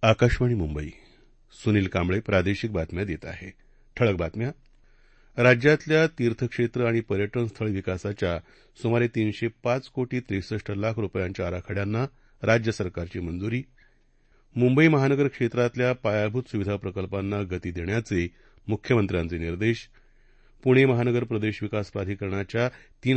आकाशवाणी मुंबई. सुनील कांबळे प्रादेशिक बातम्या देत आहे. ठळक बातम्या. राज्यातल्या तीर्थक्षेत्र आणि पर्यटन स्थळ विकासाच्या सुमारे 305 कोटी 63 लाख रुपयांच्या आराखड्यांना राज्य सरकारची मंजुरी. मुंबई महानगर क्षेत्रातल्या पायाभूत सुविधा प्रकल्पांना गती देण्याचे मुख्यमंत्र्यांचे निर्देश. पुणे महानगर प्रदेश विकास प्राधिकरणाच्या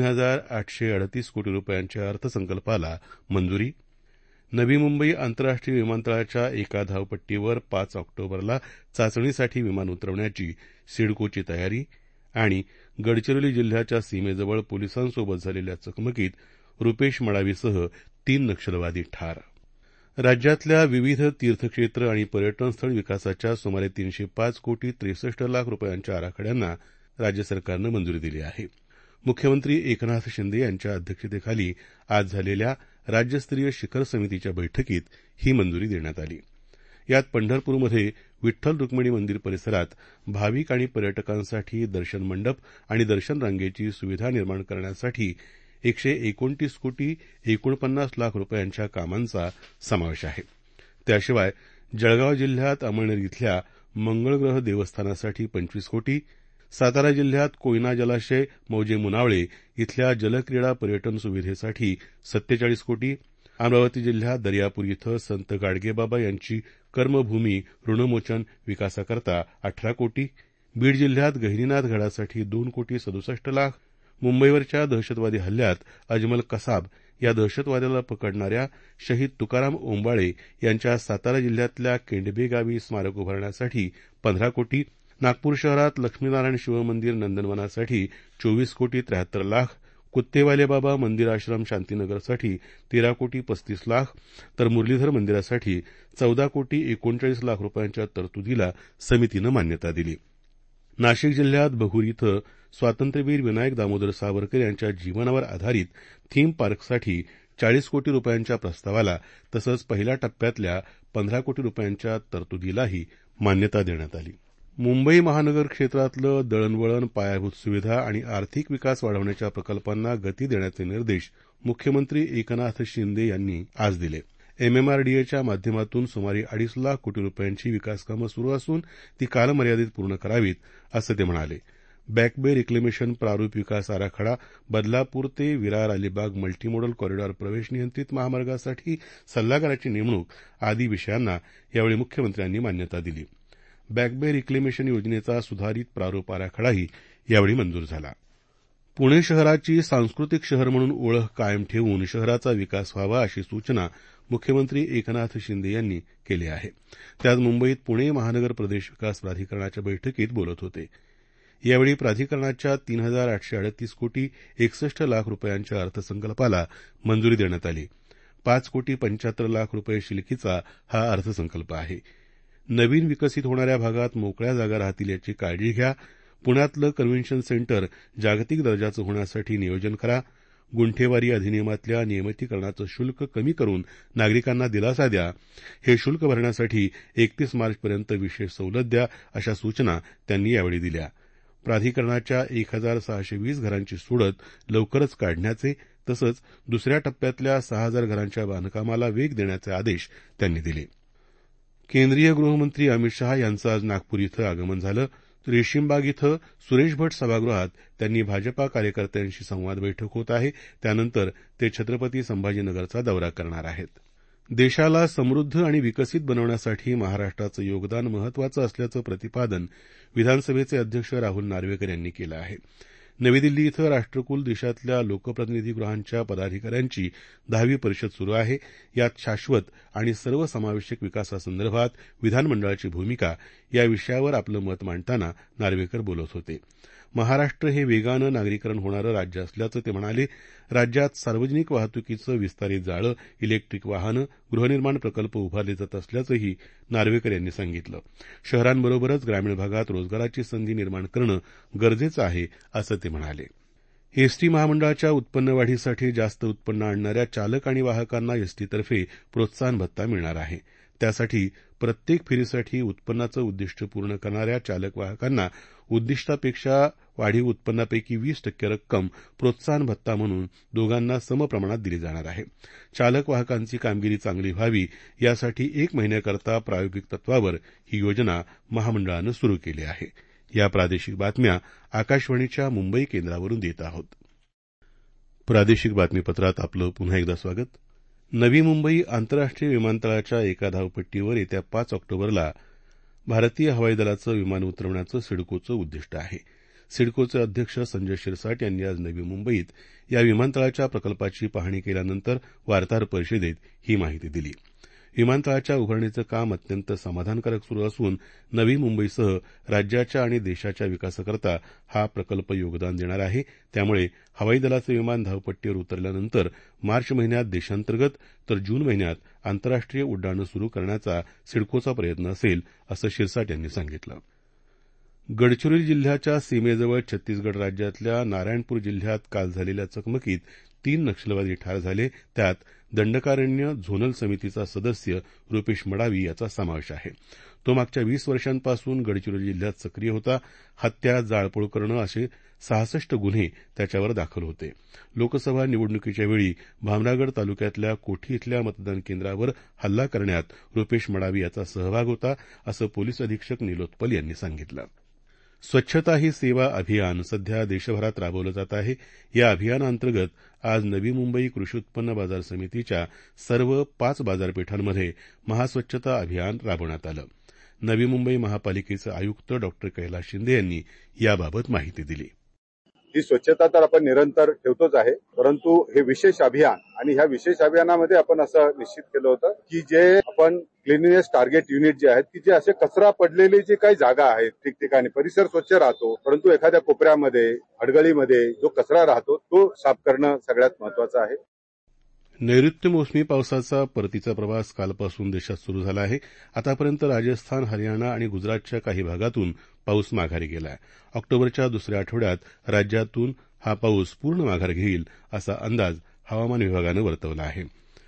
3,838 कोटी रुपयांच्या अर्थसंकल्पाला मंजुरी. नवी मुंबई आंतरराष्ट्रीय विमानतळाच्या एका धावपट्टीवर 5 ऑक्टोबरला चाचणीसाठी विमान उतरवण्याची सिडकोची तयारी. आणि गडचिरोली जिल्ह्याच्या सीमेजवळ पोलिसांसोबत झालेल्या चकमकीत रुपेश मडावीसह 3 नक्षलवादी ठार. राज्यातल्या विविध तीर्थक्षेत्र आणि पर्यटन स्थळ विकासाच्या सुमारे 305 कोटी 63 लाख रुपयांच्या आराखड्यांना राज्य सरकारनं मंजुरी दिली आहे. मुख्यमंत्री एकनाथ शिंदे यांच्या अध्यक्षतेखाली आज झालेल्या राज्यस्तरीय शिखर समितीच्या बैठकीत ही मंजुरी देण्यात आली. यात पंढरपूरमध्ये विठ्ठल रुक्मिणी मंदिर परिसरात भाविक आणि पर्यटकांसाठी दर्शन मंडप आणि दर्शन रांगेची सुविधा निर्माण करण्यासाठी 129 कोटी 49 लाख रुपयांच्या कामांचा समावेश आहे. त्याशिवाय जळगाव जिल्ह्यात अमळनेर इथल्या मंगळग्रह देवस्थानासाठी 25 कोटी, सातारा जिल्ह्यात कोयना जलाशय मौजे मुनावळे इथल्या जलक्रीडा पर्यटन सुविधेसाठी 47 कोटी, अमरावती जिल्ह्यात दर्यापूर इथं संत गाडगेबाबा यांची कर्मभूमी ऋणमोचन विकासाकरता 18 कोटी, बीड जिल्ह्यात गहिनीनाथ गडासाठी 2 कोटी 67 लाख, मुंबईवरच्या दहशतवादी हल्ल्यात अजमल कसाब या दहशतवाद्याला पकडणाऱ्या शहीद तुकाराम ओंबाळे यांच्या सातारा जिल्ह्यातल्या केंडबे गावी स्मारक उभारण्यासाठी 15 कोटी, नागपूर शहरात लक्ष्मीनारायण शिवमंदिर नंदनवनासाठी 24 कोटी 73 लाख, कुत्तेवाले बाबा मंदिर आश्रम शांतीनगरसाठी 13 कोटी 35 लाख, तर मुरलीधर मंदिरासाठी 14 कोटी 39 लाख रुपयांच्या तरतुदीला समितीनं मान्यता दिली. नाशिक जिल्ह्यात बघूर इथं स्वातंत्र्यवीर विनायक दामोदर सावरकर यांच्या जीवनावर आधारित थीम पार्कसाठी 40 कोटी रुपयांच्या प्रस्तावाला तसंच पहिल्या टप्प्यातल्या 15 कोटी रुपयांच्या तरतुदीलाही मान्यता देण्यात आली. मुंबई महानगर क्षेत्रातलं दळणवळण, पायाभूत सुविधा आणि आर्थिक विकास वाढवण्याच्या प्रकल्पांना गती देण्याचे निर्देश मुख्यमंत्री एकनाथ शिंदे यांनी आज दिले. एमएमआरडीएच्या माध्यमातून सुमारे 2.5 लाख कोटी रुपयांची विकासकामं सुरू असून ती कालमर्यादेत पूर्ण करावीत, असं ते म्हणाले. बॅकबे रिक्लेमेशन प्रारूप विकास आराखडा, बदलापूर ते विरार अलिबाग मल्टीमोडल कॉरिडॉर प्रवेश नियंत्रित महामार्गासाठी सल्लागाराची नेमणूक आदी विषयांना यावेळी मुख्यमंत्र्यांनी मान्यता दिली. बॅकबे रिक्लेमेशन योजनेचा सुधारित प्रारूप आराखडाही यावेळी मंजूर झाला. पुणे शहराची सांस्कृतिक शहर म्हणून ओळख कायम ठेवून शहराचा विकास व्हावा अशी सूचना मुख्यमंत्री एकनाथ शिंदे यांनी केली आहे. ते आज मुंबईत पुणे महानगर प्रदेश विकास प्राधिकरणाच्या बैठकीत बोलत होते. यावेळी प्राधिकरणाच्या 3,838 कोटी 61 लाख रुपयांच्या अर्थसंकल्पाला मंजुरी देण्यात आली. 5 कोटी 75 लाख रुपये शिलकीचा हा अर्थसंकल्प आहे. नवीन विकसित होणाऱ्या भागात मोकळ्या जागा राहतील याची काळजी घ्या. पुण्यातलं कन्व्हेन्शन सेंटर जागतिक दर्जाचं होण्यासाठी नियोजन करा. गुंठेवारी अधिनियमातल्या नियमितीकरणाचं शुल्क कमी करून नागरिकांना दिलासा द्या. हे शुल्क भरण्यासाठी 31 मार्चपर्यंत विशेष सवलत द्या, अशा सूचना त्यांनी यावेळी दिल्या. प्राधिकरणाच्या 1,620 घरांची सोडत लवकरच काढण्याचे तसंच दुसऱ्या टप्प्यातल्या 6,000 घरांच्या बांधकामाला वेग देण्याचे आदेश त्यांनी दिले. केंद्रीय गृहमंत्री अमित शहा यांचं आज नागपूर इथं आगमन झालं. रेशीमबाग इथं सुरेश भट सभागृहात त्यांनी भाजपा कार्यकर्त्यांशी संवाद बैठक होत आहे. त्यानंतर ते छत्रपती संभाजीनगरचा दौरा करणार आहेत. देशाला समृद्ध आणि विकसित बनवण्यासाठी महाराष्ट्राचं योगदान महत्वाचं असल्याचं प्रतिपादन विधानसभेचे अध्यक्ष राहुल नार्वेकर यांनी केलं आहे. नवी दिल्ली इथं राष्ट्रकुल देशातल्या लोकप्रतिनिधीगृहांच्या पदाधिकाऱ्यांची 10वी परिषद सुरू आहे. यात शाश्वत आणि सर्वसमावेशक विकासासंदर्भात विधानमंडळाची भूमिका या विषयावर आपलं मत मांडताना नार्वेकर बोलत होते. महाराष्ट्र हे वेगानं नागरीकरण होणारं राज्य असल्याचं ते म्हणाले. राज्यात सार्वजनिक वाहतुकीचं विस्तारित जाळं, इलेक्ट्रिक वाहनं, गृहनिर्माण प्रकल्प उभारले जात असल्याचंही नार्वेकर यांनी सांगितलं. शहरांबरोबरच ग्रामीण भागात रोजगाराची संधी निर्माण करणं गरजेचं आहे, असं ते म्हणाले. एसटी महामंडळाच्या उत्पन्न वाढीसाठी जास्त उत्पन्न आणणाऱ्या चालक आणि वाहकांना एसटीतर्फे प्रोत्साहन भत्ता मिळणार आहे. त्यासाठी प्रत्येक फेरीसाठी उत्पन्नाचं उद्दिष्ट पूर्ण करणाऱ्या चालक वाहकांना उद्दिष्टापेक्षा वाढीव उत्पन्नापैकी 20% रक्कम प्रोत्साहन भत्ता म्हणून दोघांना समप्रमाणात दिली जाणार आहे. चालक वाहकांची कामगिरी चांगली व्हावी यासाठी 1 महिन्याकरता प्रायोगिक तत्वावर ही योजना महामंडळानं सुरू केली आहे. या प्रादेशिक बातम्या आकाशवाणीच्या मुंबई केंद्रावरून देत आहोत. प्रादेशिक बातमीपत्रात आपलं पुन्हा एकदा स्वागत. नवी मुंबई आंतरराष्ट्रीय विमानतळाच्या एका धावपट्टीवर येत्या 5 ऑक्टोबरला भारतीय हवाई दलाचं विमान उतरवण्याचं सिडकोचं उद्दिष्ट आहे. सिडकोचे अध्यक्ष संजय शिरसाट यांनी आज नवी मुंबईत या विमानतळाच्या प्रकल्पाची पाहणी केल्यानंतर वार्ताहर परिषदेत ही माहिती दिली. विमानतळाच्या उभारणीचं काम अत्यंत समाधानकारक सुरू असून नवी मुंबईसह राज्याच्या आणि देशाच्या विकासाकरता हा प्रकल्प योगदान देणार आहे. त्यामुळे हवाई दलाचं विमान धावपट्टीवर उतरल्यानंतर मार्च महिन्यात देशांतर्गत तर जून महिन्यात आंतरराष्ट्रीय उड्डाणं सुरू करण्याचा सिडकोचा प्रयत्न असेल असं शिरसाट यांनी सांगितलं. गडचिरोली जिल्ह्याच्या सीमेजवळ छत्तीसगड राज्यातल्या नारायणपूर जिल्ह्यात काल झालेल्या चकमकीत 3 नक्षलवादी ठार झाले. त्यात दंडकारण्य झोनल समितीचा सदस्य रुपेश मडावी याचा समावेश आहे. तो मागच्या 20 वर्षांपासून गडचिरोली जिल्ह्यात सक्रिय होता. हत्या, जाळपोळ करणं असे 66 गुन्हे त्याच्यावर दाखल होते. लोकसभा निवडणुकीच्या वेळी भामरागड तालुक्यातल्या कोठी इथल्या मतदान केंद्रावर हल्ला करण्यात रुपेश मडावी याचा सहभाग होता असं पोलीस अधीक्षक निलोत्पल यांनी सांगितलं. स्वच्छता ही सेवा अभियान सध्या देशभरात राबवलं जात आहे. या अभियानाअंतर्गत आज नवी मुंबई कृषी उत्पन्न बाजार समितीच्या सर्व 5 बाजारपेठांमध्ये महास्वच्छता अभियान राबवण्यात आलं. नवी मुंबई महापालिकेचे आयुक्त डॉ कैलास शिंदे यांनी याबाबत माहिती दिली. ही स्वच्छता तर आपण निरंतर ठेवतोच आहे, परंतु हे विशेष अभियान आणि ह्या विशेष अभियानामध्ये आपण असं निश्चित केलं होतं की जे आपण क्लिनिनेस टार्गेट युनिट जे आहेत की जे असे कचरा पडलेले जे काही जागा आहेत ठिकठिकाणी परिसर स्वच्छ राहतो, परंतु एखाद्या कोपऱ्यामध्ये अडगळीमध्ये जो कचरा राहतो तो साफ करणं सगळ्यात महत्वाचं आहे. नैऋत्य मोसमी पावसाचा परतीचा प्रवास कालपासून देशात सुरू झाला आहे. आतापर्यंत राजस्थान, हरियाणा आणि गुजरातच्या काही भागातून पाऊस माघारी गेला आहे. ऑक्टोबरच्या दुसऱ्या आठवड्यात राज्यातून हा पाऊस पूर्ण माघार घेईल असा अंदाज हवामान विभागानं वर्तवला आहे.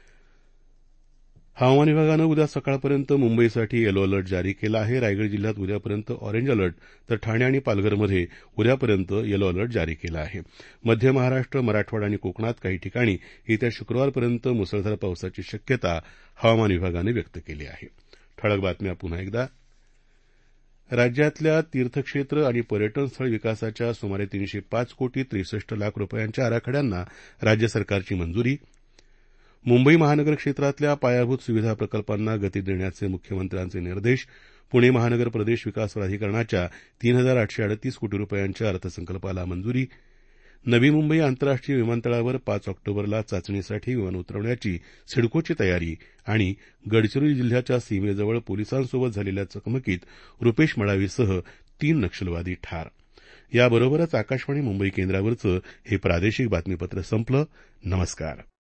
हवामान विभागानं उद्या सकाळपर्यंत मुंबईसाठी येलो अलर्ट जारी केला आहे. रायगड जिल्ह्यात उद्यापर्यंत ऑरेंज अलर्ट तर ठाणे आणि पालघरमध्ये उद्यापर्यंत येलो अलर्ट जारी केला आहे. मध्य महाराष्ट्र, मराठवाडा आणि कोकणात काही ठिकाणी येत्या शुक्रवारपर्यंत मुसळधार पावसाची शक्यता हवामान विभागानं व्यक्त केली आहे. ठळक बातम्या पुन्हा एकदा. राज्यातल्या तीर्थक्षेत्र आणि पर्यटनस्थळ विकासाच्या सुमारे 305 कोटी 63 लाख रुपयांच्या आराखड्यांना राज्य सरकारची मंजुरी. मुंबई महानगर क्षेत्रातल्या पायाभूत सुविधा प्रकल्पांना गती देण्याचे मुख्यमंत्र्यांचे निर्देश. पुणे महानगर प्रदेश विकास प्राधिकरणाच्या 3,838 कोटी रुपयांच्या अर्थसंकल्पाला मंजुरी. नवी मुंबई आंतरराष्ट्रीय विमानतळावर 5 ऑक्टोबरला चाचणीसाठी विमान उतरवण्याची सिडकोची तयारी आणि गडचिरोली जिल्ह्याच्या सीमेजवळ पोलिसांसोबत झालेल्या चकमकीत रुपेश मडावीसह 3 नक्षलवादी ठार. याबरोबरच आकाशवाणी मुंबई केंद्रावरचं हे प्रादेशिक बातमीपत्र संपलं. नमस्कार.